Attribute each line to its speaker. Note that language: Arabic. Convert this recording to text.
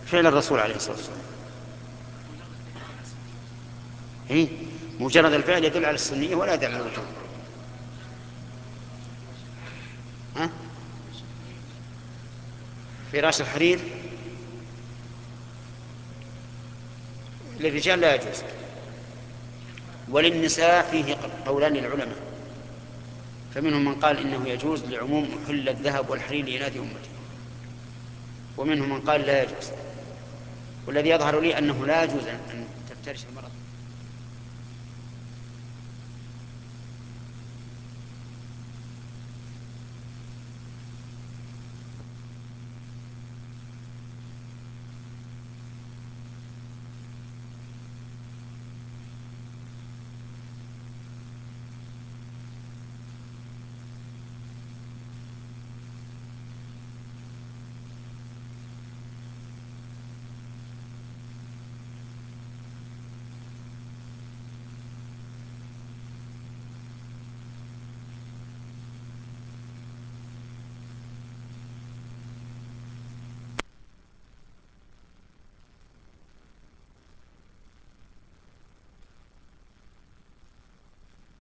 Speaker 1: فعل الرسول عليه الصلاة والسلام. مجرد الفعل يدل على السنية ولا يدل على الوجوب. فراش الحرير للرجال لا يجوز، وللنساء فيه قولان للعلماء، فمنهم من قال إنه يجوز لعموم حل الذهب والحرير لإناث أمته، ومنهم من قال لا يجوز. والذي يظهر لي أنه لا يجوز أن تفترش المرأة